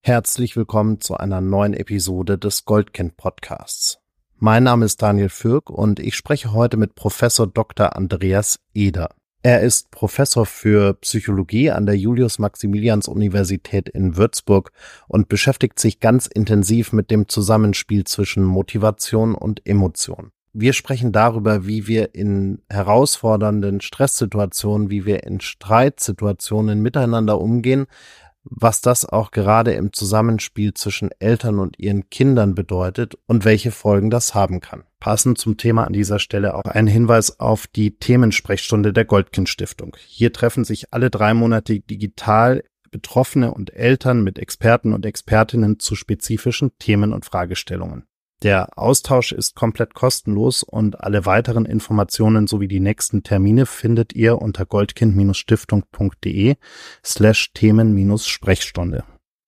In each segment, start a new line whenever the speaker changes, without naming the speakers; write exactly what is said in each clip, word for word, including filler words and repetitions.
Herzlich willkommen zu einer neuen Episode des Goldkind-Podcasts. Mein Name ist Daniel Fürk und ich spreche heute mit Professor Doktor Andreas Eder. Er ist Professor für Psychologie an der Julius-Maximilians-Universität in Würzburg und beschäftigt sich ganz intensiv mit dem Zusammenspiel zwischen Motivation und Emotion. Wir sprechen darüber, wie wir in herausfordernden Stresssituationen, wie wir in Streitsituationen miteinander umgehen, was das auch gerade im Zusammenspiel zwischen Eltern und ihren Kindern bedeutet und welche Folgen das haben kann. Passend zum Thema an dieser Stelle auch ein Hinweis auf die Themensprechstunde der Goldkind-Stiftung. Hier treffen sich alle drei Monate digital Betroffene und Eltern mit Experten und Expertinnen zu spezifischen Themen und Fragestellungen. Der Austausch ist komplett kostenlos und alle weiteren Informationen sowie die nächsten Termine findet ihr unter goldkind-stiftung.de slash Themen-Sprechstunde.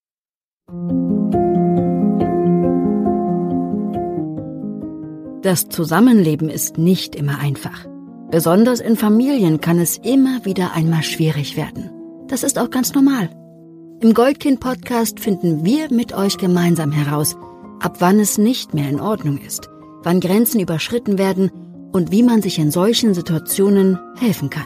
Das Zusammenleben ist nicht immer einfach. Besonders in Familien kann es immer wieder einmal schwierig werden. Das ist auch ganz normal. Im Goldkind-Podcast finden wir mit euch gemeinsam heraus, ab wann es nicht mehr in Ordnung ist, wann Grenzen überschritten werden und wie man sich in solchen Situationen helfen kann.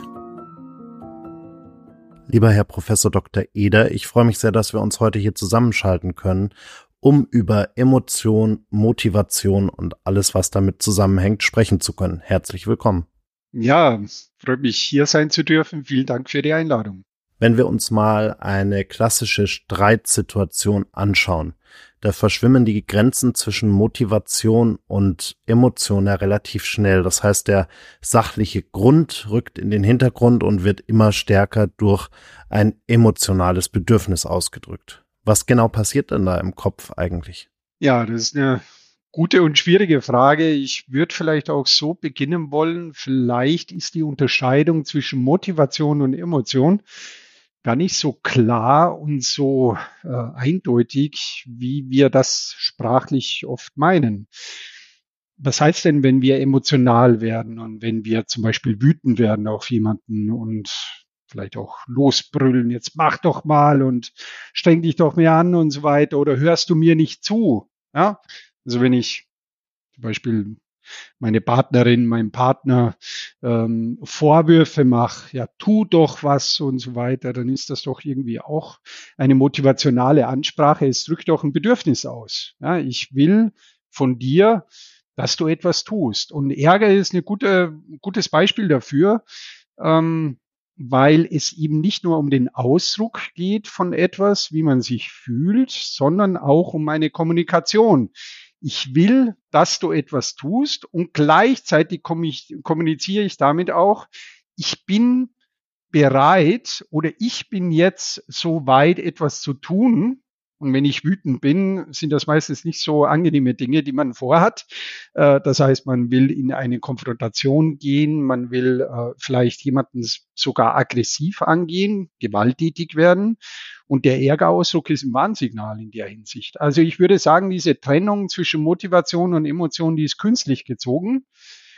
Lieber Herr Professor Doktor Eder, ich freue mich sehr, dass wir uns heute hier zusammenschalten können, um über Emotion, Motivation und alles, was damit zusammenhängt, sprechen zu können. Herzlich willkommen.
Ja, freut mich, hier sein zu dürfen. Vielen Dank für die Einladung.
Wenn wir uns mal eine klassische Streitsituation anschauen, da verschwimmen die Grenzen zwischen Motivation und Emotion ja relativ schnell. Das heißt, der sachliche Grund rückt in den Hintergrund und wird immer stärker durch ein emotionales Bedürfnis ausgedrückt. Was genau passiert denn da im Kopf eigentlich?
Ja, das ist eine gute und schwierige Frage. Ich würde vielleicht auch so beginnen wollen. Vielleicht ist die Unterscheidung zwischen Motivation und Emotion gar nicht so klar und so äh, eindeutig, wie wir das sprachlich oft meinen. Was heißt denn, wenn wir emotional werden und wenn wir zum Beispiel wütend werden auf jemanden und vielleicht auch losbrüllen, jetzt mach doch mal und streng dich doch mehr an und so weiter, oder hörst du mir nicht zu? Ja? Also wenn ich zum Beispiel meine Partnerin, meinem Partner ähm, Vorwürfe mache, ja, tu doch was und so weiter, dann ist das doch irgendwie auch eine motivationale Ansprache. Es drückt doch ein Bedürfnis aus. Ja, ich will von dir, dass du etwas tust. Und Ärger ist ein gute, gutes Beispiel dafür, ähm, weil es eben nicht nur um den Ausdruck geht von etwas, wie man sich fühlt, sondern auch um eine Kommunikation. Ich will, dass du etwas tust und gleichzeitig kommuniziere ich damit auch, ich bin bereit oder ich bin jetzt so weit, etwas zu tun. Und wenn ich wütend bin, sind das meistens nicht so angenehme Dinge, die man vorhat. Das heißt, man will in eine Konfrontation gehen, man will vielleicht jemanden sogar aggressiv angehen, gewalttätig werden. Und der Ärgerausdruck ist ein Warnsignal in der Hinsicht. Also ich würde sagen, diese Trennung zwischen Motivation und Emotion, die ist künstlich gezogen.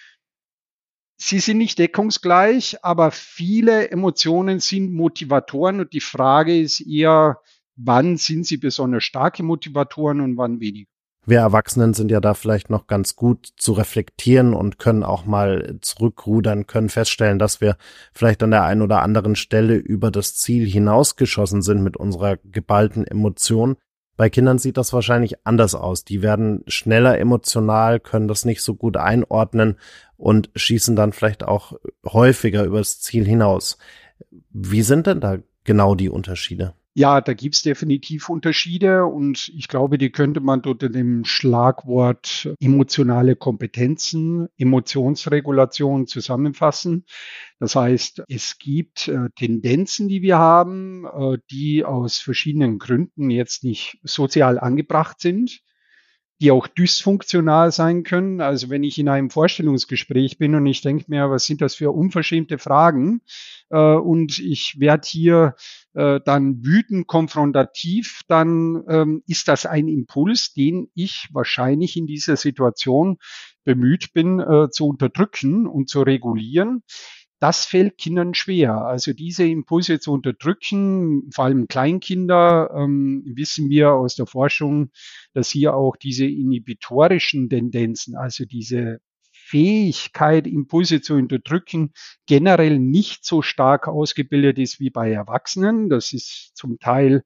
Sie sind nicht deckungsgleich, aber viele Emotionen sind Motivatoren und die Frage ist eher, wann sind sie besonders starke Motivatoren und wann weniger.
Wir Erwachsenen sind ja da vielleicht noch ganz gut zu reflektieren und können auch mal zurückrudern, können feststellen, dass wir vielleicht an der einen oder anderen Stelle über das Ziel hinausgeschossen sind mit unserer geballten Emotion. Bei Kindern sieht das wahrscheinlich anders aus. Die werden schneller emotional, können das nicht so gut einordnen und schießen dann vielleicht auch häufiger über das Ziel hinaus. Wie sind denn da genau die Unterschiede?
Ja, da gibt's definitiv Unterschiede und ich glaube, die könnte man unter dem Schlagwort emotionale Kompetenzen, Emotionsregulation zusammenfassen. Das heißt, es gibt äh, Tendenzen, die wir haben, äh, die aus verschiedenen Gründen jetzt nicht sozial angebracht sind, die auch dysfunktional sein können. Also wenn ich in einem Vorstellungsgespräch bin und ich denke mir, was sind das für unverschämte Fragen? Äh, und ich werde hier äh, dann wütend konfrontativ, dann ähm, ist das ein Impuls, den ich wahrscheinlich in dieser Situation bemüht bin äh, zu unterdrücken und zu regulieren. Das fällt Kindern schwer. Also diese Impulse zu unterdrücken, vor allem Kleinkinder, ähm, wissen wir aus der Forschung, dass hier auch diese inhibitorischen Tendenzen, also diese Fähigkeit, Impulse zu unterdrücken, generell nicht so stark ausgebildet ist wie bei Erwachsenen. Das ist zum Teil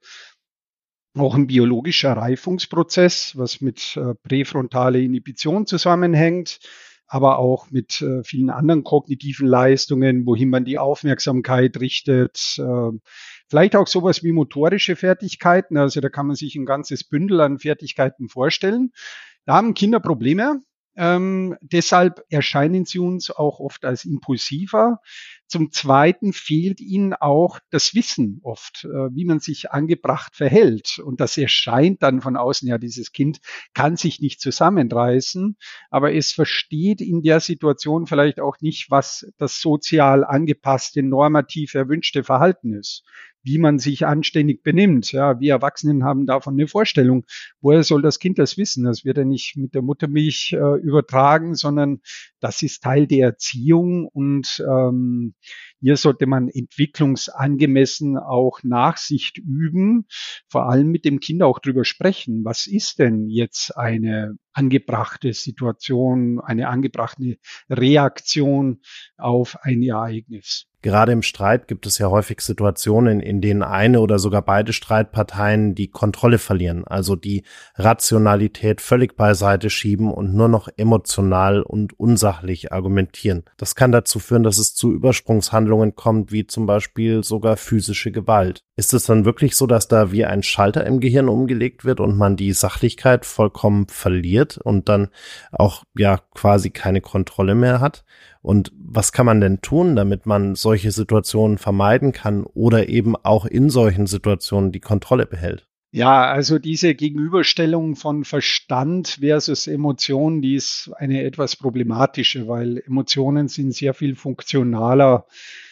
auch ein biologischer Reifungsprozess, was mit äh, präfrontale Inhibition zusammenhängt, aber auch mit äh, vielen anderen kognitiven Leistungen, wohin man die Aufmerksamkeit richtet. Äh, vielleicht auch sowas wie motorische Fertigkeiten. Also da kann man sich ein ganzes Bündel an Fertigkeiten vorstellen. Da haben Kinder Probleme. Ähm, deshalb erscheinen sie uns auch oft als impulsiver. Zum Zweiten fehlt ihnen auch das Wissen oft, äh, wie man sich angebracht verhält. Und das erscheint dann von außen, ja, dieses Kind kann sich nicht zusammenreißen, aber es versteht in der Situation vielleicht auch nicht, was das sozial angepasste, normativ erwünschte Verhalten ist, wie man sich anständig benimmt. Ja, wir Erwachsenen haben davon eine Vorstellung. Woher soll das Kind das wissen? Das wird ja nicht mit der Muttermilch äh, übertragen, sondern das ist Teil der Erziehung. Und ähm, hier sollte man entwicklungsangemessen auch Nachsicht üben, vor allem mit dem Kind auch drüber sprechen. Was ist denn jetzt eine angebrachte Situation, eine angebrachte Reaktion auf ein Ereignis?
Gerade im Streit gibt es ja häufig Situationen, in denen eine oder sogar beide Streitparteien die Kontrolle verlieren, also die Rationalität völlig beiseite schieben und nur noch emotional und unsachlich argumentieren. Das kann dazu führen, dass es zu Übersprungshandlungen kommt, wie zum Beispiel sogar physische Gewalt. Ist es dann wirklich so, dass da wie ein Schalter im Gehirn umgelegt wird und man die Sachlichkeit vollkommen verliert und dann auch ja quasi keine Kontrolle mehr hat? Und was kann man denn tun, damit man solche Situationen vermeiden kann oder eben auch in solchen Situationen die Kontrolle behält?
Ja, also diese Gegenüberstellung von Verstand versus Emotionen, die ist eine etwas problematische, weil Emotionen sind sehr viel funktionaler,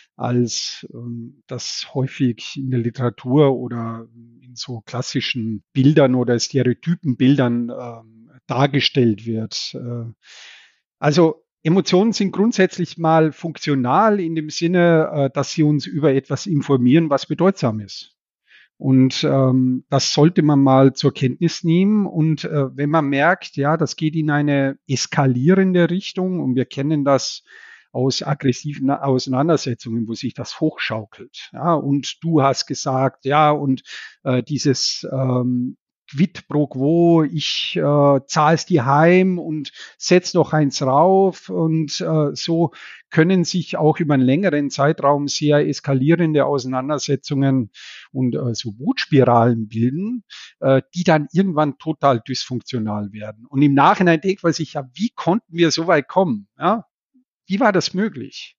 als ähm, das häufig in der Literatur oder in so klassischen Bildern oder Stereotypenbildern ähm, dargestellt wird. Äh, also Emotionen sind grundsätzlich mal funktional in dem Sinne, äh, dass sie uns über etwas informieren, was bedeutsam ist. Und ähm, das sollte man mal zur Kenntnis nehmen. Und äh, wenn man merkt, ja, das geht in eine eskalierende Richtung, und wir kennen das aus aggressiven Auseinandersetzungen, wo sich das hochschaukelt. Ja, und du hast gesagt, ja, und äh, dieses ähm, Quid pro quo, ich äh, zahl's dir heim und setz noch eins rauf, und äh, so können sich auch über einen längeren Zeitraum sehr eskalierende Auseinandersetzungen und äh, so Wutspiralen bilden, äh, die dann irgendwann total dysfunktional werden. Und im Nachhinein denkt man sich, ja, wie konnten wir so weit kommen? Ja? Wie war das möglich?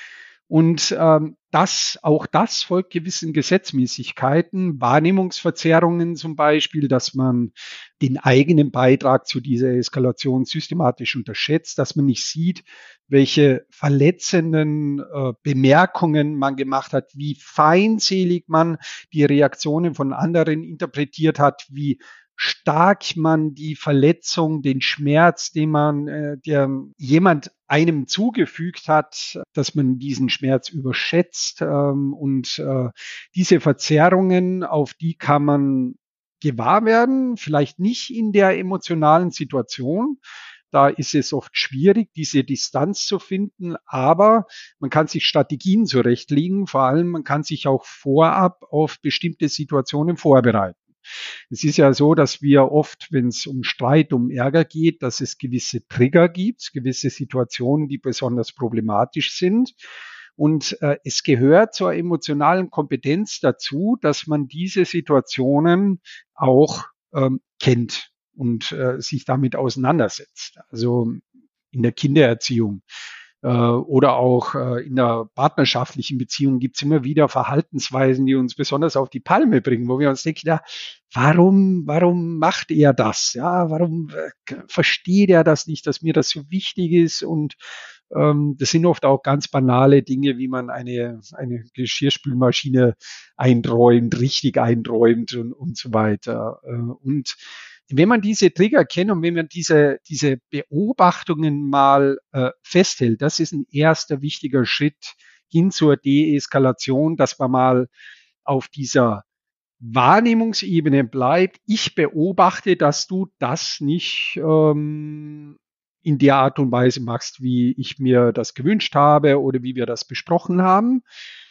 Und ähm, das, auch das folgt gewissen Gesetzmäßigkeiten, Wahrnehmungsverzerrungen zum Beispiel, dass man den eigenen Beitrag zu dieser Eskalation systematisch unterschätzt, dass man nicht sieht, welche verletzenden äh, Bemerkungen man gemacht hat, wie feindselig man die Reaktionen von anderen interpretiert hat, wie stark man die Verletzung, den Schmerz, den man, äh, der jemand einem zugefügt hat, dass man diesen Schmerz überschätzt. Ähm, und äh, diese Verzerrungen, auf die kann man gewahr werden, vielleicht nicht in der emotionalen Situation. Da ist es oft schwierig, diese Distanz zu finden, aber man kann sich Strategien zurechtlegen. Vor allem, man kann sich auch vorab auf bestimmte Situationen vorbereiten. Es ist ja so, dass wir oft, wenn es um Streit, um Ärger geht, dass es gewisse Trigger gibt, gewisse Situationen, die besonders problematisch sind. Und äh, es gehört zur emotionalen Kompetenz dazu, dass man diese Situationen auch ähm, kennt und äh, sich damit auseinandersetzt. Also in der Kindererziehung äh, oder auch äh, in der partnerschaftlichen Beziehung gibt es immer wieder Verhaltensweisen, die uns besonders auf die Palme bringen, wo wir uns denken, ja, warum, warum macht er das? Ja, warum äh, versteht er das nicht, dass mir das so wichtig ist? Und ähm, das sind oft auch ganz banale Dinge, wie man eine, eine Geschirrspülmaschine einräumt, richtig einräumt und, und so weiter. Äh, und wenn man diese Trigger kennt und wenn man diese, diese Beobachtungen mal äh, festhält, das ist ein erster wichtiger Schritt hin zur Deeskalation, dass man mal auf dieser Wahrnehmungsebene bleibt. Ich beobachte, dass du das nicht ähm, in der Art und Weise machst, wie ich mir das gewünscht habe oder wie wir das besprochen haben.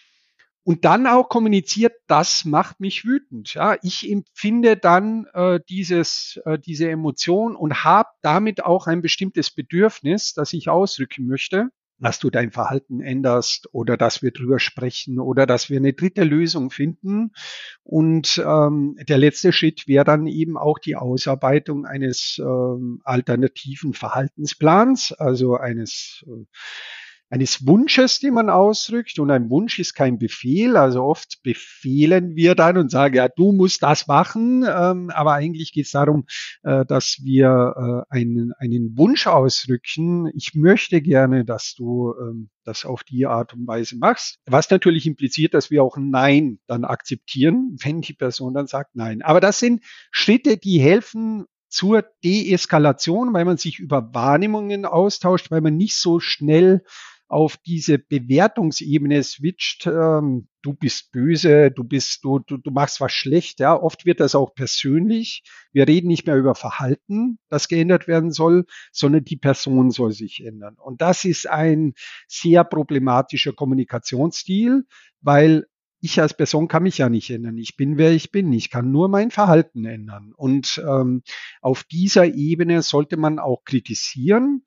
Und dann auch kommuniziert, das macht mich wütend. Ja, ich empfinde dann äh, dieses, äh, diese Emotion und habe damit auch ein bestimmtes Bedürfnis, das ich ausdrücken möchte, dass du dein Verhalten änderst oder dass wir drüber sprechen oder dass wir eine dritte Lösung finden. Und ähm, der letzte Schritt wäre dann eben auch die Ausarbeitung eines ähm, alternativen Verhaltensplans, also eines äh, eines Wunsches, den man ausdrückt. Und ein Wunsch ist kein Befehl. Also oft befehlen wir dann und sagen, ja, du musst das machen. Ähm, aber eigentlich geht es darum, äh, dass wir äh, einen, einen Wunsch ausdrücken. Ich möchte gerne, dass du ähm, das auf die Art und Weise machst. Was natürlich impliziert, dass wir auch Nein dann akzeptieren, wenn die Person dann sagt Nein. Aber das sind Schritte, die helfen zur Deeskalation, weil man sich über Wahrnehmungen austauscht, weil man nicht so schnell auf diese Bewertungsebene switcht, ähm, du bist böse, du bist, du, du, du machst was schlecht, ja. Oft wird das auch persönlich. Wir reden nicht mehr über Verhalten, das geändert werden soll, sondern die Person soll sich ändern. Und das ist ein sehr problematischer Kommunikationsstil, weil ich als Person kann mich ja nicht ändern. Ich bin, wer ich bin. Ich kann nur mein Verhalten ändern. Und ähm, auf dieser Ebene sollte man auch kritisieren.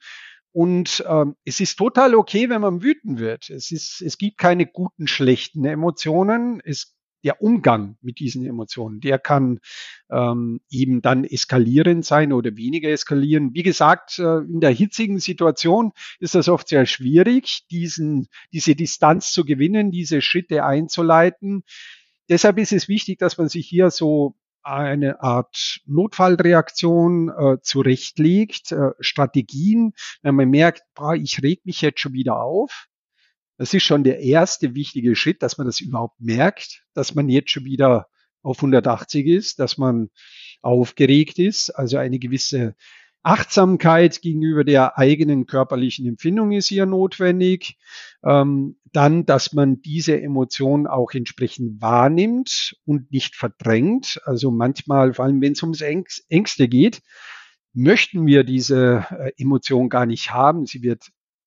Und ähm, es ist total okay, wenn man wütend wird. Es ist, es gibt keine guten, schlechten Emotionen. Es, der Umgang mit diesen Emotionen, der kann ähm, eben dann eskalierend sein oder weniger eskalieren. Wie gesagt, äh, in der hitzigen Situation ist das oft sehr schwierig, diesen, diese Distanz zu gewinnen, diese Schritte einzuleiten. Deshalb ist es wichtig, dass man sich hier so eine Art Notfallreaktion äh, zurechtlegt, äh, Strategien, wenn man merkt, boah, ich reg mich jetzt schon wieder auf. Das ist schon der erste wichtige Schritt, dass man das überhaupt merkt, dass man jetzt schon wieder auf hundertachtzig ist, dass man aufgeregt ist, also eine gewisse Achtsamkeit gegenüber der eigenen körperlichen Empfindung ist hier notwendig. Ähm, dann, dass man diese Emotion auch entsprechend wahrnimmt und nicht verdrängt. Also manchmal, vor allem wenn es ums Ängste geht, möchten wir diese äh, Emotion gar nicht haben. Sie wird,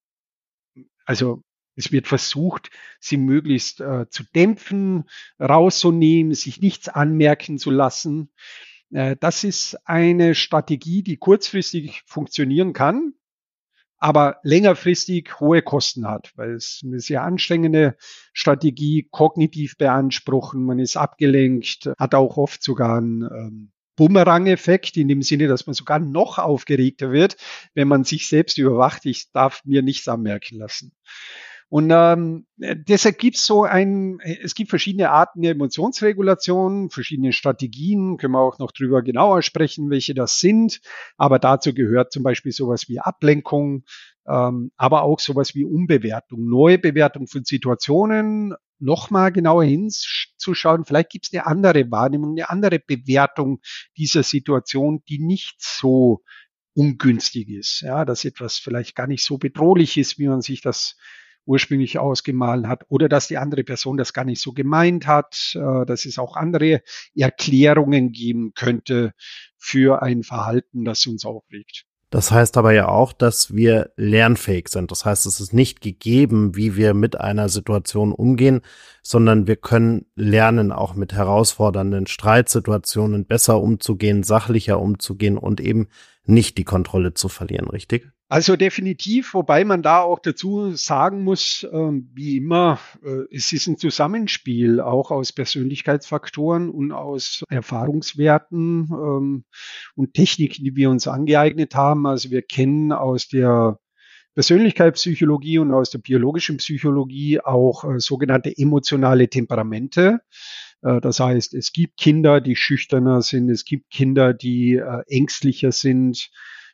also es wird versucht, sie möglichst äh, zu dämpfen, rauszunehmen, sich nichts anmerken zu lassen. Das ist eine Strategie, die kurzfristig funktionieren kann, aber längerfristig hohe Kosten hat, weil es eine sehr anstrengende Strategie, kognitiv beanspruchen, man ist abgelenkt, hat auch oft sogar einen ähm, Bumerang-Effekt in dem Sinne, dass man sogar noch aufgeregter wird, wenn man sich selbst überwacht. Ich darf mir nichts anmerken lassen. Und ähm, deshalb gibt es so ein, es gibt verschiedene Arten der Emotionsregulation, verschiedene Strategien, können wir auch noch drüber genauer sprechen, welche das sind. Aber dazu gehört zum Beispiel sowas wie Ablenkung, ähm, aber auch sowas wie Umbewertung, Neubewertung von Situationen, nochmal genauer hinzuschauen. Vielleicht gibt es eine andere Wahrnehmung, eine andere Bewertung dieser Situation, die nicht so ungünstig ist. Ja, dass etwas vielleicht gar nicht so bedrohlich ist, wie man sich das ursprünglich ausgemalt hat, oder dass die andere Person das gar nicht so gemeint hat, äh, dass es auch andere Erklärungen geben könnte für ein Verhalten, das uns aufregt.
Das heißt aber ja auch, dass wir lernfähig sind. Das heißt, es ist nicht gegeben, wie wir mit einer Situation umgehen, sondern wir können lernen, auch mit herausfordernden Streitsituationen besser umzugehen, sachlicher umzugehen und eben nicht die Kontrolle zu verlieren, richtig?
Also definitiv, wobei man da auch dazu sagen muss, äh, wie immer, äh, es ist ein Zusammenspiel auch aus Persönlichkeitsfaktoren und aus Erfahrungswerten ähm, und Techniken, die wir uns angeeignet haben. Also wir kennen aus der Persönlichkeitspsychologie und aus der biologischen Psychologie auch äh, sogenannte emotionale Temperamente. Äh, das heißt, es gibt Kinder, die schüchterner sind, es gibt Kinder, die äh, ängstlicher sind,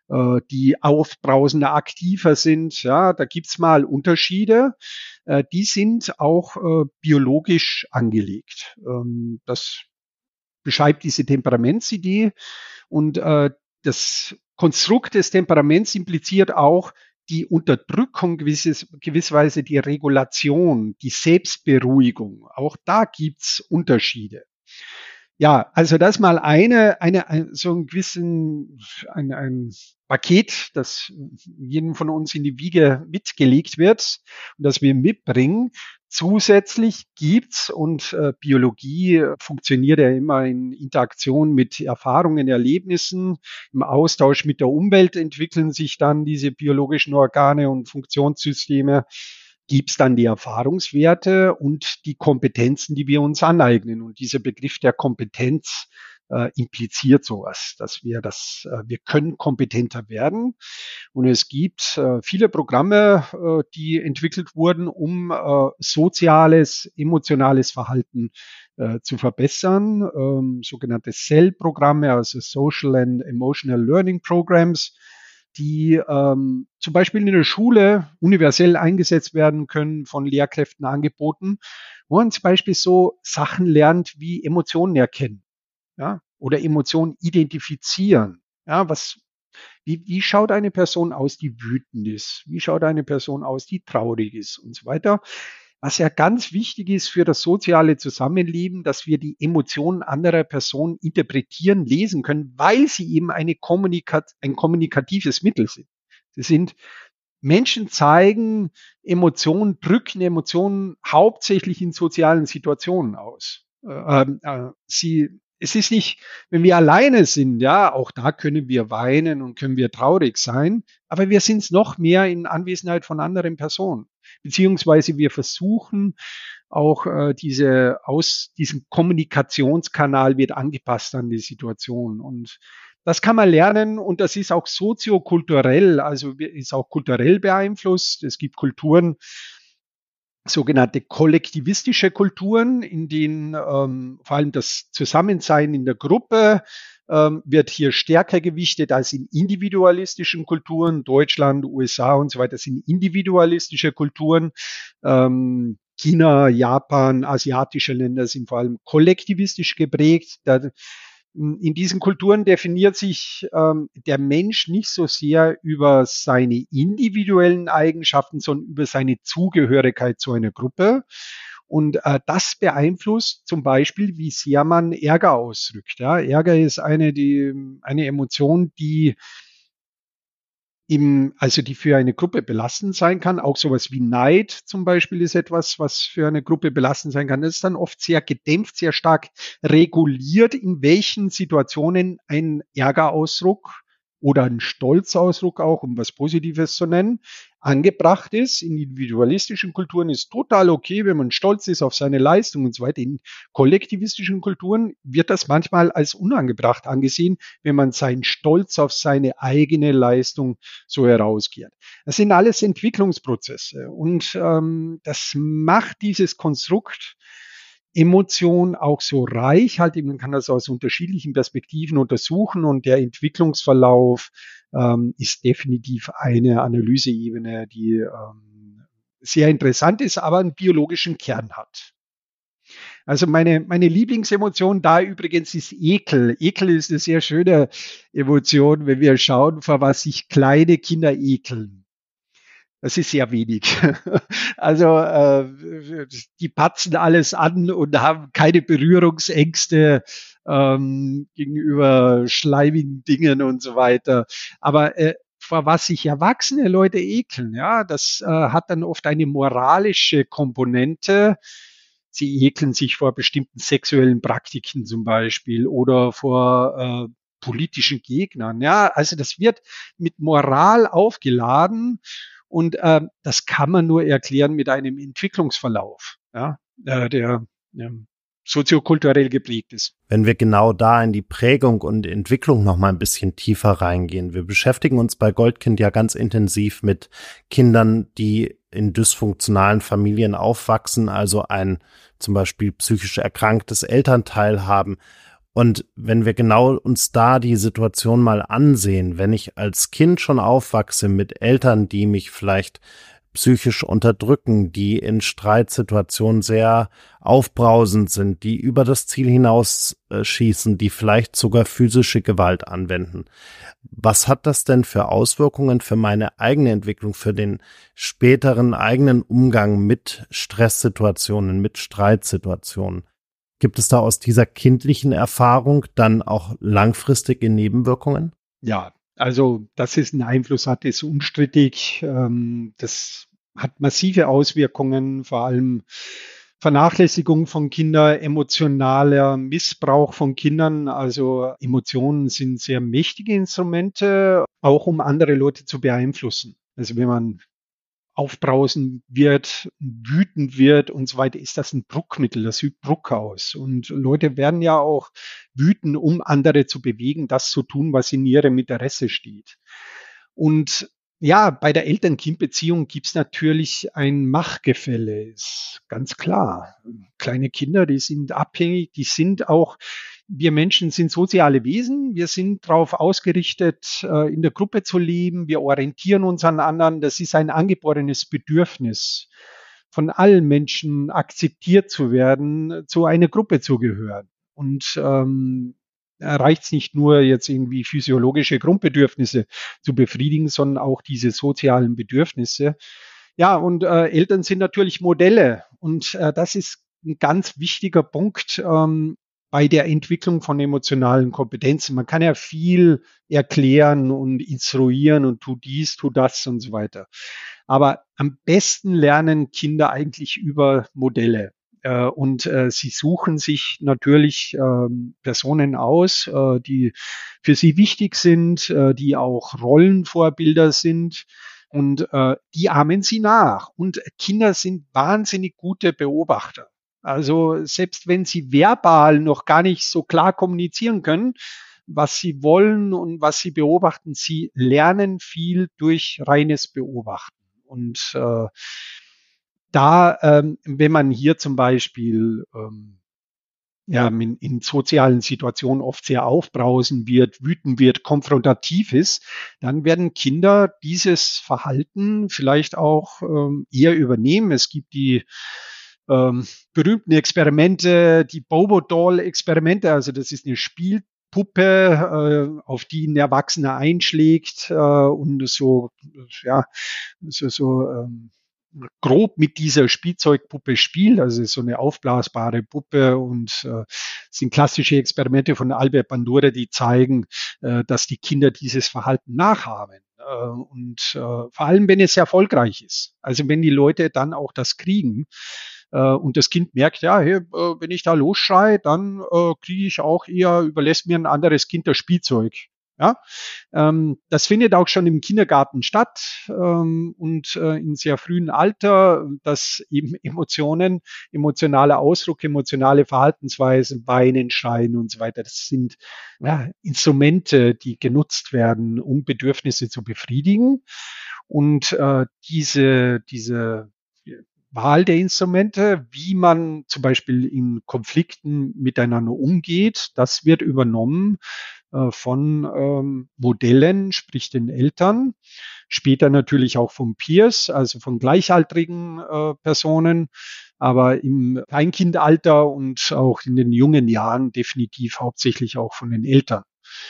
die aufbrausender, aktiver sind. Ja, da gibt's mal Unterschiede. Äh, die sind auch äh, biologisch angelegt. Ähm, das beschreibt diese Temperamentsidee. Und äh, das Konstrukt des Temperaments impliziert auch, die Unterdrückung, gewisses, gewisserweise die Regulation, die Selbstberuhigung. Auch da gibt's Unterschiede. Ja, also das mal eine, eine, ein, so ein gewissen, ein, ein Paket, das jedem von uns in die Wiege mitgelegt wird und das wir mitbringen. Zusätzlich gibt's, und äh, Biologie funktioniert ja immer in Interaktion mit Erfahrungen, Erlebnissen. Im Austausch mit der Umwelt entwickeln sich dann diese biologischen Organe und Funktionssysteme. Gibt's dann die Erfahrungswerte und die Kompetenzen, die wir uns aneignen. Und dieser Begriff der Kompetenz äh, impliziert sowas, dass wir das, äh, wir können kompetenter werden. Und es gibt äh, viele Programme, äh, die entwickelt wurden, um äh, soziales, emotionales Verhalten äh, zu verbessern. Ähm, sogenannte S E L-Programme, also Social and Emotional Learning Programs, die ähm, zum Beispiel in der Schule universell eingesetzt werden können, von Lehrkräften angeboten, wo man zum Beispiel so Sachen lernt wie Emotionen erkennen, ja, oder Emotionen identifizieren. Ja, was, wie, wie schaut eine Person aus, die wütend ist? Wie schaut eine Person aus, die traurig ist und so weiter? Was ja ganz wichtig ist für das soziale Zusammenleben, dass wir die Emotionen anderer Personen interpretieren, lesen können, weil sie eben eine Kommunikat ein kommunikatives Mittel sind. Sie sind, Menschen zeigen Emotionen, drücken Emotionen hauptsächlich in sozialen Situationen aus. Äh, äh, sie, es ist nicht, wenn wir alleine sind, ja, auch da können wir weinen und können wir traurig sein, aber wir sind es noch mehr in Anwesenheit von anderen Personen. Beziehungsweise wir versuchen auch äh, diese aus diesen Kommunikationskanal wird angepasst an die Situation, und das kann man lernen, und das ist auch soziokulturell, also ist auch kulturell beeinflusst. Es gibt Kulturen, sogenannte kollektivistische Kulturen, in denen ähm, vor allem das Zusammensein in der Gruppe ähm, wird hier stärker gewichtet als in individualistischen Kulturen. Deutschland, U S A und so weiter sind individualistische Kulturen. Ähm, China, Japan, asiatische Länder sind vor allem kollektivistisch geprägt. Da, in diesen Kulturen definiert sich ähm, der Mensch nicht so sehr über seine individuellen Eigenschaften, sondern über seine Zugehörigkeit zu einer Gruppe. Und äh, das beeinflusst zum Beispiel, wie sehr man Ärger ausdrückt. Ja, Ärger ist eine, die, eine Emotion, die Im, also die für eine Gruppe belastend sein kann. Auch sowas wie Neid zum Beispiel ist etwas, was für eine Gruppe belastend sein kann. Das ist dann oft sehr gedämpft, sehr stark reguliert, in welchen Situationen ein Ärgerausdruck oder ein Stolzausdruck auch, um was Positives zu nennen, angebracht ist. In individualistischen Kulturen ist total okay, wenn man stolz ist auf seine Leistung und so weiter. In kollektivistischen Kulturen wird das manchmal als unangebracht angesehen, wenn man seinen Stolz auf seine eigene Leistung so herausgeht. Das sind alles Entwicklungsprozesse, und ähm, das macht dieses Konstrukt Emotion auch so reichhaltig. Man kann das aus unterschiedlichen Perspektiven untersuchen, und der Entwicklungsverlauf ähm, ist definitiv eine Analyseebene, die ähm, sehr interessant ist, aber einen biologischen Kern hat. Also meine, meine Lieblingsemotion da übrigens ist Ekel. Ekel ist eine sehr schöne Emotion, wenn wir schauen, vor was sich kleine Kinder ekeln. Das ist sehr wenig. Also äh, die patzen alles an und haben keine Berührungsängste ähm, gegenüber schleimigen Dingen und so weiter. Aber äh, vor was sich erwachsene Leute ekeln, ja, das äh, hat dann oft eine moralische Komponente. Sie ekeln sich vor bestimmten sexuellen Praktiken zum Beispiel oder vor äh, politischen Gegnern. Ja, also das wird mit Moral aufgeladen. Und äh, das kann man nur erklären mit einem Entwicklungsverlauf, ja, äh, der äh, soziokulturell geprägt ist.
Wenn wir genau da in die Prägung und Entwicklung noch mal ein bisschen tiefer reingehen. Wir beschäftigen uns bei Goldkind ja ganz intensiv mit Kindern, die in dysfunktionalen Familien aufwachsen, also ein zum Beispiel psychisch erkranktes Elternteil haben. Und wenn wir genau uns da die Situation mal ansehen, wenn ich als Kind schon aufwachse mit Eltern, die mich vielleicht psychisch unterdrücken, die in Streitsituationen sehr aufbrausend sind, die über das Ziel hinaus äh, schießen, die vielleicht sogar physische Gewalt anwenden. Was hat das denn für Auswirkungen für meine eigene Entwicklung, für den späteren eigenen Umgang mit Stresssituationen, mit Streitsituationen? Gibt es da aus dieser kindlichen Erfahrung dann auch langfristige Nebenwirkungen?
Ja, also dass es einen Einfluss hat, ist unstrittig. Ähm, das hat massive Auswirkungen, vor allem Vernachlässigung von Kindern, emotionaler Missbrauch von Kindern. Also Emotionen sind sehr mächtige Instrumente, auch um andere Leute zu beeinflussen. Also wenn man aufbrausen wird, wütend wird und so weiter, ist das ein Druckmittel, das übt Druck aus. Und Leute werden ja auch wütend, um andere zu bewegen, das zu tun, was in ihrem Interesse steht. Und ja, bei der Eltern-Kind-Beziehung gibt's natürlich ein Machtgefälle, ist ganz klar. Kleine Kinder, die sind abhängig, die sind auch, wir Menschen sind soziale Wesen, wir sind darauf ausgerichtet, in der Gruppe zu leben, wir orientieren uns an anderen, das ist ein angeborenes Bedürfnis, von allen Menschen akzeptiert zu werden, zu einer Gruppe zu gehören. Und ähm, reicht es nicht nur, jetzt irgendwie physiologische Grundbedürfnisse zu befriedigen, sondern auch diese sozialen Bedürfnisse. Ja, und äh, Eltern sind natürlich Modelle. Und äh, das ist ein ganz wichtiger Punkt ähm, bei der Entwicklung von emotionalen Kompetenzen. Man kann ja viel erklären und instruieren und tu dies, tu das und so weiter. Aber am besten lernen Kinder eigentlich über Modelle. Und äh, sie suchen sich natürlich ähm, Personen aus, äh, die für sie wichtig sind, äh, die auch Rollenvorbilder sind und äh, die ahmen sie nach. Und Kinder sind wahnsinnig gute Beobachter. Also selbst wenn sie verbal noch gar nicht so klar kommunizieren können, was sie wollen und was sie beobachten, sie lernen viel durch reines Beobachten. Und äh, Da, ähm, wenn man hier zum Beispiel ähm, ja, in, in sozialen Situationen oft sehr aufbrausend wird, wütend wird, konfrontativ ist, dann werden Kinder dieses Verhalten vielleicht auch ähm, eher übernehmen. Es gibt die ähm, berühmten Experimente, die Bobo-Doll-Experimente, also das ist eine Spielpuppe, äh, auf die ein Erwachsener einschlägt äh, und so, ja, so, so ähm, grob mit dieser Spielzeugpuppe spielt, also so eine aufblasbare Puppe und äh, sind klassische Experimente von Albert Bandura, die zeigen, äh, dass die Kinder dieses Verhalten nachahmen. Äh, und äh, vor allem, wenn es erfolgreich ist. Also wenn die Leute dann auch das kriegen äh, und das Kind merkt, ja, hey, äh, wenn ich da losschreie, dann äh, kriege ich auch eher, überlässt mir ein anderes Kind das Spielzeug. Ja, ähm, das findet auch schon im Kindergarten statt ähm, und äh, in sehr frühen Alter, dass eben Emotionen, emotionaler Ausdruck, emotionale Verhaltensweisen, Weinen, Schreien und so weiter, das sind ja, Instrumente, die genutzt werden, um Bedürfnisse zu befriedigen. Und äh, diese, diese Wahl der Instrumente, wie man zum Beispiel in Konflikten miteinander umgeht, das wird übernommen äh, von ähm, Modellen, sprich den Eltern, später natürlich auch von Peers, also von gleichaltrigen äh, Personen, aber im Kleinkindalter und auch in den jungen Jahren definitiv hauptsächlich auch von den Eltern.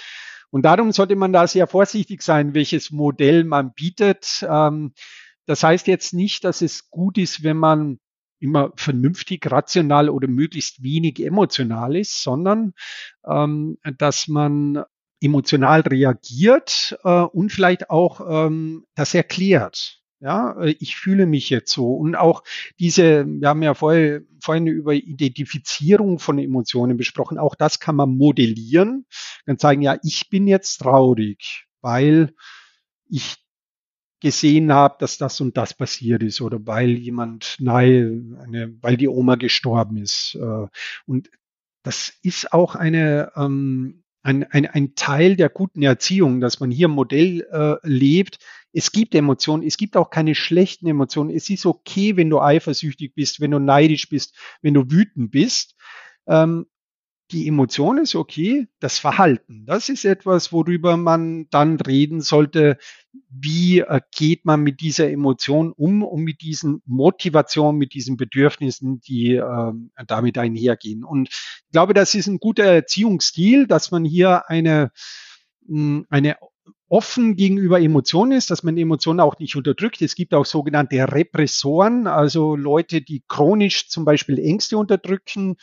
Und darum sollte man da sehr vorsichtig sein, welches Modell man bietet. Ähm, Das heißt jetzt nicht, dass es gut ist, wenn man immer vernünftig, rational oder möglichst wenig emotional ist, sondern ähm, dass man emotional reagiert äh, und vielleicht auch ähm, das erklärt. Ja, ich fühle mich jetzt so. Und auch diese, wir haben ja vorher, vorhin über Identifizierung von Emotionen besprochen, auch das kann man modellieren. Man zeigen, ja, ich bin jetzt traurig, weil ich gesehen habe, dass das und das passiert ist oder weil jemand, nein, eine, weil die Oma gestorben ist. Und das ist auch eine, ähm, ein, ein, ein Teil der guten Erziehung, dass man hier ein Modell äh, lebt. Es gibt Emotionen, es gibt auch keine schlechten Emotionen. Es ist okay, wenn du eifersüchtig bist, wenn du neidisch bist, wenn du wütend bist. Ähm, Die Emotion ist okay, das Verhalten, das ist etwas, worüber man dann reden sollte, wie äh, geht man mit dieser Emotion um und mit diesen Motivationen, mit diesen Bedürfnissen, die äh, damit einhergehen. Und ich glaube, das ist ein guter Erziehungsstil, dass man hier eine, mh, eine offen gegenüber Emotionen ist, dass man Emotionen auch nicht unterdrückt. Es gibt auch sogenannte Repressoren, also Leute, die chronisch zum Beispiel Ängste unterdrücken.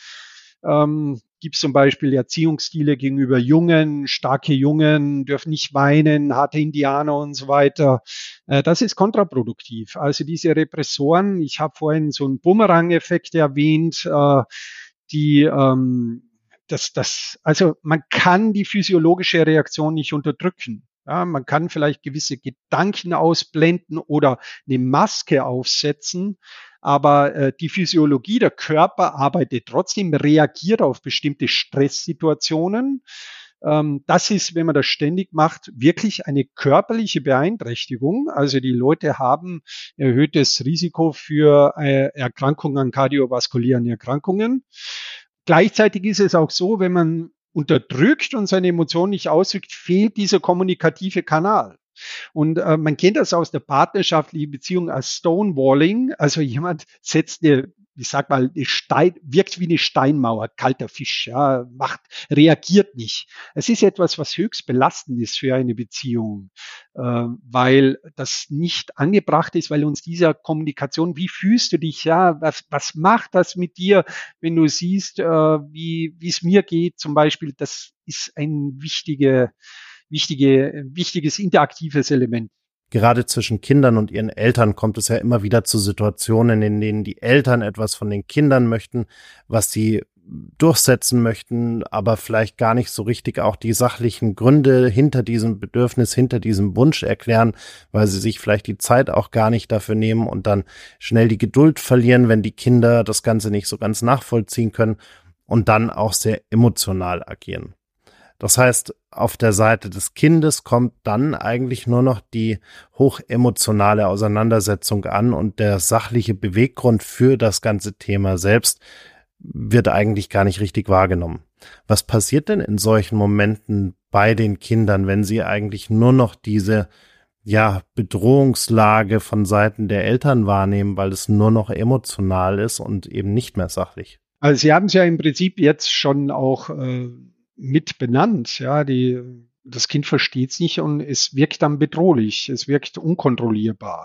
Ähm, gibt es zum Beispiel Erziehungsstile gegenüber Jungen, starke Jungen dürfen nicht weinen, harte Indianer und so weiter. Äh, das ist kontraproduktiv. Also diese Repressoren, ich habe vorhin so einen Bumerang-Effekt erwähnt, äh, die ähm, das, das, also man kann die physiologische Reaktion nicht unterdrücken. Ja, man kann vielleicht gewisse Gedanken ausblenden oder eine Maske aufsetzen, aber äh, die Physiologie, der Körper arbeitet trotzdem, reagiert auf bestimmte Stresssituationen. Ähm, das ist, wenn man das ständig macht, wirklich eine körperliche Beeinträchtigung. Also die Leute haben erhöhtes Risiko für äh, Erkrankungen an kardiovaskulären Erkrankungen. Gleichzeitig ist es auch so, wenn man unterdrückt und seine Emotionen nicht ausdrückt, fehlt dieser kommunikative Kanal. Und äh, man kennt das aus der partnerschaftlichen Beziehung als Stonewalling. Also jemand setzt eine, ich sag mal, eine Stein, wirkt wie eine Steinmauer, kalter Fisch, ja, macht, reagiert nicht. Es ist etwas, was höchst belastend ist für eine Beziehung, äh, weil das nicht angebracht ist, weil uns dieser Kommunikation, wie fühlst du dich, ja, was, was macht das mit dir, wenn du siehst, äh, wie, wie es mir geht, zum Beispiel, das ist ein wichtige, wichtige, wichtiges interaktives Element.
Gerade zwischen Kindern und ihren Eltern kommt es ja immer wieder zu Situationen, in denen die Eltern etwas von den Kindern möchten, was sie durchsetzen möchten, aber vielleicht gar nicht so richtig auch die sachlichen Gründe hinter diesem Bedürfnis, hinter diesem Wunsch erklären, weil sie sich vielleicht die Zeit auch gar nicht dafür nehmen und dann schnell die Geduld verlieren, wenn die Kinder das Ganze nicht so ganz nachvollziehen können und dann auch sehr emotional agieren. Das heißt, auf der Seite des Kindes kommt dann eigentlich nur noch die hochemotionale Auseinandersetzung an und der sachliche Beweggrund für das ganze Thema selbst wird eigentlich gar nicht richtig wahrgenommen. Was passiert denn in solchen Momenten bei den Kindern, wenn sie eigentlich nur noch diese, ja, Bedrohungslage von Seiten der Eltern wahrnehmen, weil es nur noch emotional ist und eben nicht mehr sachlich?
Also Sie haben es ja im Prinzip jetzt schon auch äh, mit benannt, ja, die, das Kind versteht es nicht und es wirkt dann bedrohlich, es wirkt unkontrollierbar.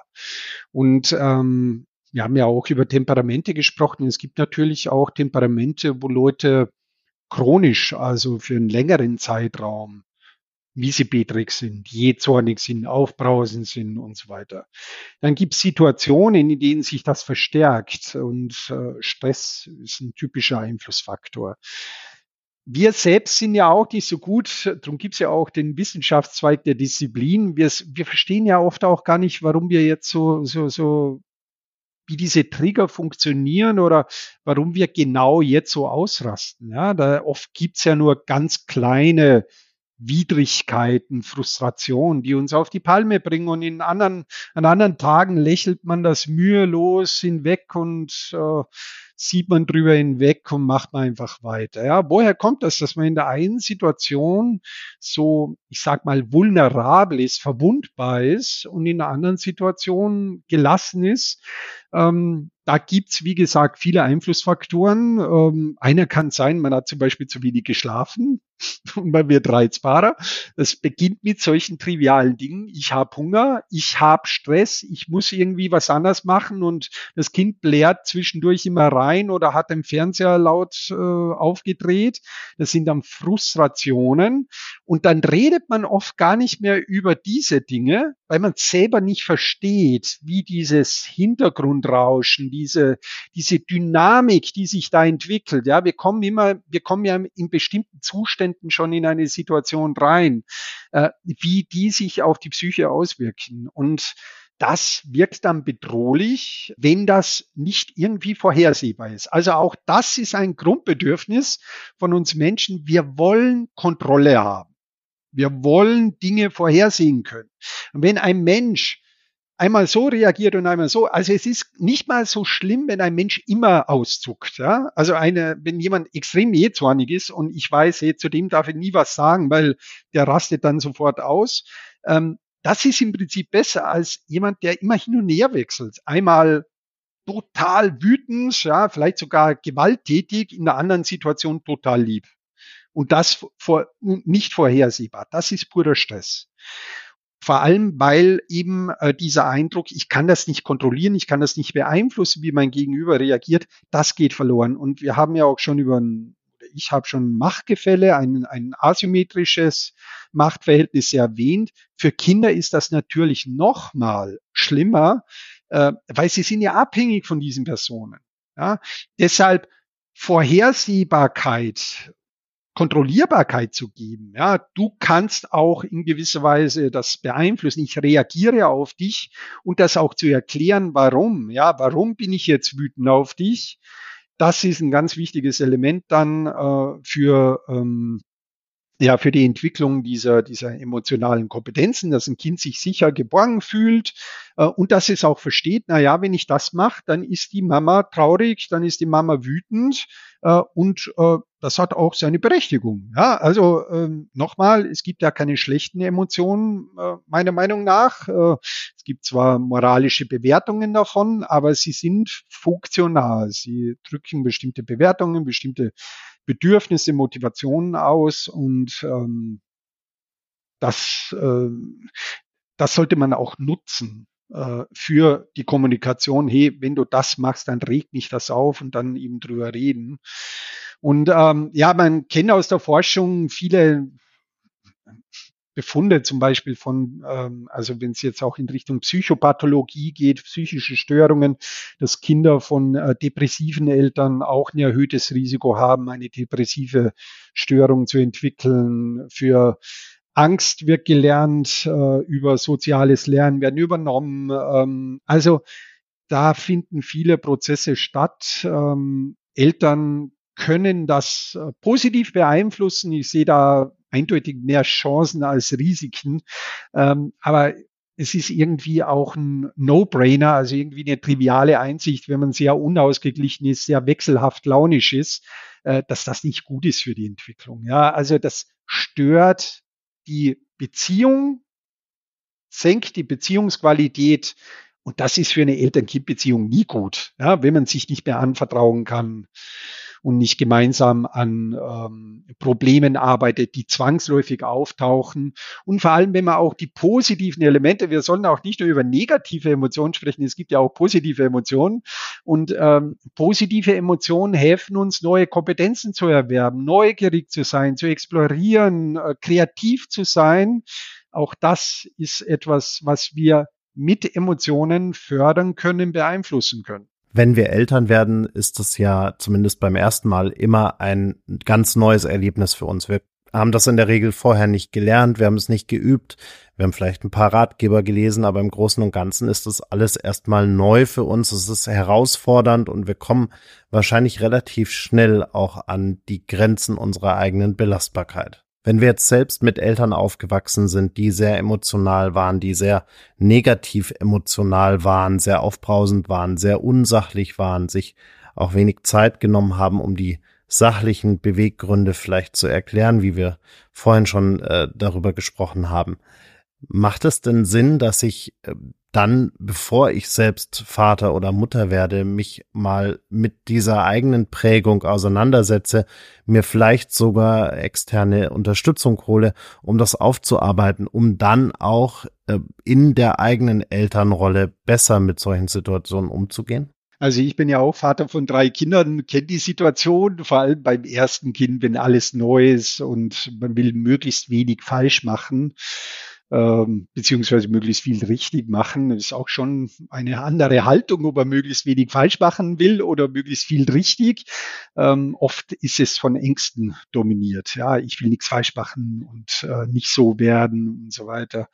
Und ähm, wir haben ja auch über Temperamente gesprochen. Es gibt natürlich auch Temperamente, wo Leute chronisch, also für einen längeren Zeitraum, miesebetrig sind, jähzornig sind, aufbrausend sind und so weiter. Dann gibt es Situationen, in denen sich das verstärkt und äh, Stress ist ein typischer Einflussfaktor. Wir selbst sind ja auch nicht so gut, darum gibt es ja auch den Wissenschaftszweig der Disziplin. Wir, wir verstehen ja oft auch gar nicht, warum wir jetzt so, so, so, wie diese Trigger funktionieren oder warum wir genau jetzt so ausrasten. Ja, da oft gibt es ja nur ganz kleine Widrigkeiten, Frustration, die uns auf die Palme bringen und in anderen, an anderen Tagen lächelt man das mühelos hinweg und äh, sieht man drüber hinweg und macht man einfach weiter. Ja, woher kommt das, dass man in der einen Situation so, ich sag mal, vulnerabel ist, verwundbar ist und in der anderen Situation gelassen ist? Ähm, da gibt's wie gesagt, viele Einflussfaktoren. Ähm, einer kann sein, man hat zum Beispiel zu wenig geschlafen und man wird reizbarer. Das beginnt mit solchen trivialen Dingen. Ich habe Hunger, ich habe Stress, ich muss irgendwie was anderes machen und das Kind blärt zwischendurch immer rein oder hat den Fernseher laut äh, aufgedreht. Das sind dann Frustrationen und dann redet man oft gar nicht mehr über diese Dinge, weil man selber nicht versteht, wie dieses Hintergrundrauschen, diese, diese Dynamik, die sich da entwickelt. Ja, wir kommen immer, wir kommen ja in bestimmten Zuständen schon in eine Situation rein, äh, wie die sich auf die Psyche auswirken. Und das wirkt dann bedrohlich, wenn das nicht irgendwie vorhersehbar ist. Also auch das ist ein Grundbedürfnis von uns Menschen. Wir wollen Kontrolle haben. Wir wollen Dinge vorhersehen können. Und wenn ein Mensch einmal so reagiert und einmal so, also es ist nicht mal so schlimm, wenn ein Mensch immer auszuckt. Ja? Also eine, wenn jemand extrem jähzornig ist und ich weiß, hey, zu dem darf ich nie was sagen, weil der rastet dann sofort aus, ähm, das ist im Prinzip besser als jemand, der immer hin und her wechselt. Einmal total wütend, ja, vielleicht sogar gewalttätig, in einer anderen Situation total lieb. Und das vor, nicht vorhersehbar. Das ist purer Stress. Vor allem, weil eben äh, dieser Eindruck, ich kann das nicht kontrollieren, ich kann das nicht beeinflussen, wie mein Gegenüber reagiert, das geht verloren. Und wir haben ja auch schon über ein, ich habe schon Machtgefälle, ein, ein asymmetrisches Machtverhältnis erwähnt. Für Kinder ist das natürlich noch mal schlimmer, äh, weil sie sind ja abhängig von diesen Personen. Ja? Deshalb Vorhersehbarkeit, Kontrollierbarkeit zu geben. Ja, du kannst auch in gewisser Weise das beeinflussen. Ich reagiere auf dich und das auch zu erklären, warum. Ja, warum bin ich jetzt wütend auf dich? Das ist ein ganz wichtiges Element dann äh, für ähm, ja, für die Entwicklung dieser, dieser emotionalen Kompetenzen, dass ein Kind sich sicher geborgen fühlt äh, und dass es auch versteht, na ja, wenn ich das mache, dann ist die Mama traurig, dann ist die Mama wütend äh, und äh, das hat auch seine Berechtigung. Ja, also ähm, nochmal, es gibt ja keine schlechten Emotionen, äh, meiner Meinung nach. Äh, es gibt zwar moralische Bewertungen davon, aber sie sind funktional. Sie drücken bestimmte Bewertungen, bestimmte Bedürfnisse, Motivationen aus und ähm, das, äh, das sollte man auch nutzen äh, für die Kommunikation. Hey, wenn du das machst, dann regt mich das auf und dann eben drüber reden. Und ähm, ja, man kennt aus der Forschung viele Befunde zum Beispiel von, ähm, also wenn es jetzt auch in Richtung Psychopathologie geht, psychische Störungen, dass Kinder von äh, depressiven Eltern auch ein erhöhtes Risiko haben, eine depressive Störung zu entwickeln. Für Angst wird gelernt, äh, über soziales Lernen werden übernommen. Ähm, also da finden viele Prozesse statt. Ähm, Eltern können das äh, positiv beeinflussen. Ich sehe da eindeutig mehr Chancen als Risiken. Ähm, aber es ist irgendwie auch ein No-Brainer, also irgendwie eine triviale Einsicht, wenn man sehr unausgeglichen ist, sehr wechselhaft launisch ist, äh, dass das nicht gut ist für die Entwicklung. Ja, also das stört die Beziehung, senkt die Beziehungsqualität. Und das ist für eine Eltern-Kind-Beziehung nie gut, ja, wenn man sich nicht mehr anvertrauen kann und nicht gemeinsam an ähm, Problemen arbeitet, die zwangsläufig auftauchen. Und vor allem, wenn man auch die positiven Elemente, wir sollen auch nicht nur über negative Emotionen sprechen, es gibt ja auch positive Emotionen. Und ähm, positive Emotionen helfen uns, neue Kompetenzen zu erwerben, neugierig zu sein, zu explorieren, äh, kreativ zu sein. Auch das ist etwas, was wir mit Emotionen fördern können, beeinflussen können.
Wenn wir Eltern werden, ist es ja zumindest beim ersten Mal immer ein ganz neues Erlebnis für uns. Wir haben das in der Regel vorher nicht gelernt, wir haben es nicht geübt, wir haben vielleicht ein paar Ratgeber gelesen, aber im Großen und Ganzen ist das alles erstmal neu für uns. Es ist herausfordernd und wir kommen wahrscheinlich relativ schnell auch an die Grenzen unserer eigenen Belastbarkeit. Wenn wir jetzt selbst mit Eltern aufgewachsen sind, die sehr emotional waren, die sehr negativ emotional waren, sehr aufbrausend waren, sehr unsachlich waren, sich auch wenig Zeit genommen haben, um die sachlichen Beweggründe vielleicht zu erklären, wie wir vorhin schon äh, darüber gesprochen haben. Macht es denn Sinn, dass ich äh, dann, bevor ich selbst Vater oder Mutter werde, mich mal mit dieser eigenen Prägung auseinandersetze, mir vielleicht sogar externe Unterstützung hole, um das aufzuarbeiten, um dann auch äh, in der eigenen Elternrolle besser mit solchen Situationen umzugehen?
Also ich bin ja auch Vater von drei Kindern, kenne die Situation, vor allem beim ersten Kind, wenn alles neu ist und man will möglichst wenig falsch machen, ähm, beziehungsweise möglichst viel richtig machen. Das ist auch schon eine andere Haltung, ob er möglichst wenig falsch machen will oder möglichst viel richtig. Ähm, oft ist es von Ängsten dominiert. Ja, ich will nichts falsch machen und äh, nicht so werden und so weiter.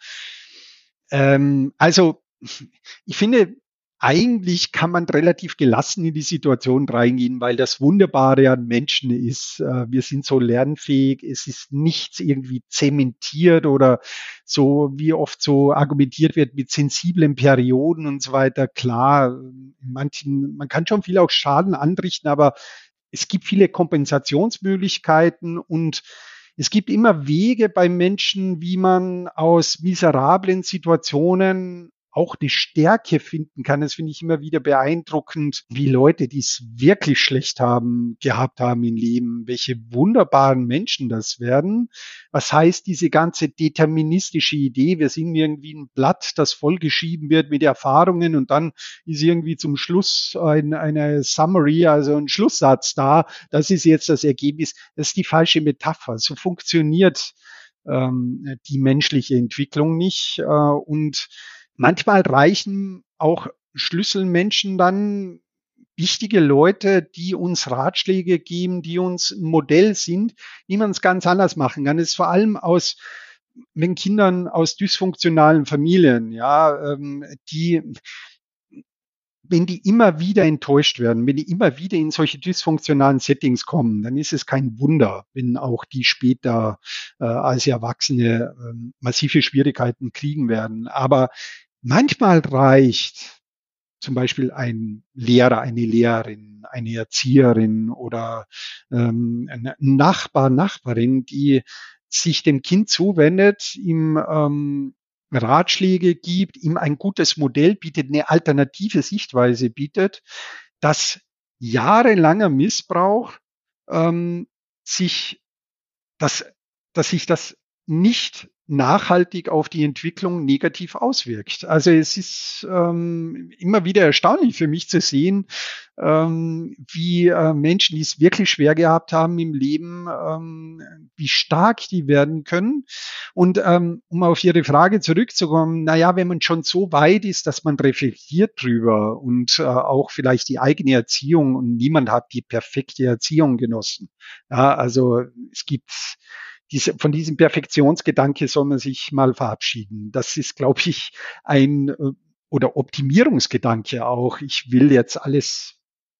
Ähm, also ich finde, eigentlich kann man relativ gelassen in die Situation reingehen, weil das Wunderbare an Menschen ist, äh, wir sind so lernfähig, es ist nichts irgendwie zementiert oder so, wie oft so argumentiert wird mit sensiblen Perioden und so weiter. Klar, in manchen, man kann schon viel auch Schaden anrichten, aber es gibt viele Kompensationsmöglichkeiten und Es gibt immer Wege bei Menschen, wie man aus miserablen Situationen auch die Stärke finden kann. Das finde ich immer wieder beeindruckend, wie Leute, die es wirklich schlecht haben, gehabt haben im Leben, welche wunderbaren Menschen das werden. Was heißt diese ganze deterministische Idee, wir sind irgendwie ein Blatt, das vollgeschrieben wird mit Erfahrungen und dann ist irgendwie zum Schluss ein, eine Summary, also ein Schlusssatz da, das ist jetzt das Ergebnis. Das ist die falsche Metapher. So funktioniert ähm, die menschliche Entwicklung nicht äh, und manchmal reichen auch Schlüsselmenschen dann, wichtige Leute, die uns Ratschläge geben, die uns ein Modell sind, wie man es ganz anders machen kann. Das ist vor allem aus, wenn Kindern aus dysfunktionalen Familien, ja, ähm, die, wenn die immer wieder enttäuscht werden, wenn die immer wieder in solche dysfunktionalen Settings kommen, dann ist es kein Wunder, wenn auch die später äh, als Erwachsene äh, massive Schwierigkeiten kriegen werden. Aber manchmal reicht zum Beispiel ein Lehrer, eine Lehrerin, eine Erzieherin oder ähm, ein Nachbar, Nachbarin, die sich dem Kind zuwendet, ihm ähm, Ratschläge gibt, ihm ein gutes Modell bietet, eine alternative Sichtweise bietet, dass jahrelanger Missbrauch ähm, sich, dass, dass sich das nicht nachhaltig auf die Entwicklung negativ auswirkt. Also es ist ähm, immer wieder erstaunlich für mich zu sehen, ähm, wie äh, Menschen, die es wirklich schwer gehabt haben im Leben, ähm, wie stark die werden können. Und ähm, um auf Ihre Frage zurückzukommen, naja, wenn man schon so weit ist, dass man reflektiert drüber und äh, auch vielleicht die eigene Erziehung, und niemand hat die perfekte Erziehung genossen. Ja, also es gibt Diese, von diesem Perfektionsgedanke soll man sich mal verabschieden. Das ist, glaube ich, ein oder Optimierungsgedanke auch. Ich will jetzt alles,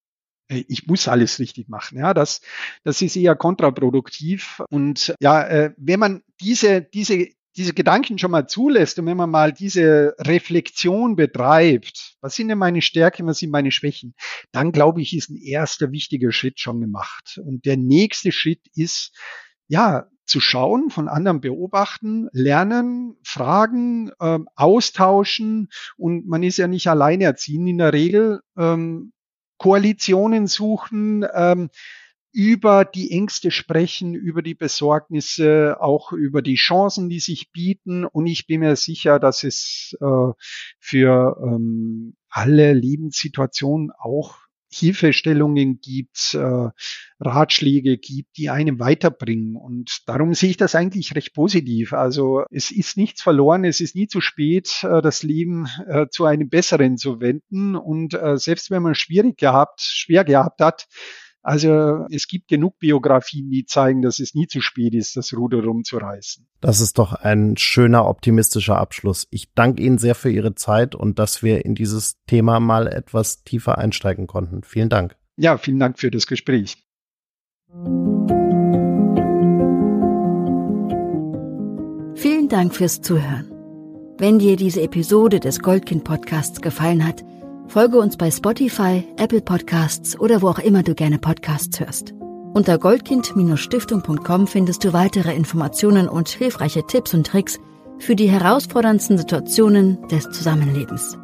ich muss alles richtig machen. Ja, das, das ist eher kontraproduktiv. Und ja, wenn man diese, diese, diese Gedanken schon mal zulässt und wenn man mal diese Reflexion betreibt, was sind denn meine Stärken, was sind meine Schwächen, dann glaube ich, ist ein erster wichtiger Schritt schon gemacht. Und der nächste Schritt ist, ja, zu schauen, von anderen beobachten, lernen, fragen, ähm, austauschen und man ist ja nicht alleinerziehend in der Regel, ähm, Koalitionen suchen, ähm, über die Ängste sprechen, über die Besorgnisse, auch über die Chancen, die sich bieten und ich bin mir sicher, dass es äh, für ähm, alle Lebenssituationen auch Hilfestellungen gibt, äh, Ratschläge gibt, die einem weiterbringen. Und darum sehe ich das eigentlich recht positiv. Also es ist nichts verloren, es ist nie zu spät, äh, das Leben äh, zu einem Besseren zu wenden. Und äh, selbst wenn man schwierig gehabt, schwer gehabt hat, also es gibt genug Biografien, die zeigen, dass es nie zu spät ist, das Ruder rumzureißen.
Das ist doch ein schöner, optimistischer Abschluss. Ich danke Ihnen sehr für Ihre Zeit und dass wir in dieses Thema mal etwas tiefer einsteigen konnten. Vielen Dank.
Ja, vielen Dank für das Gespräch.
Vielen Dank fürs Zuhören. Wenn dir diese Episode des Goldkind-Podcasts gefallen hat, folge uns bei Spotify, Apple Podcasts oder wo auch immer du gerne Podcasts hörst. Unter goldkind Stiftung punkt com findest du weitere Informationen und hilfreiche Tipps und Tricks für die herausforderndsten Situationen des Zusammenlebens.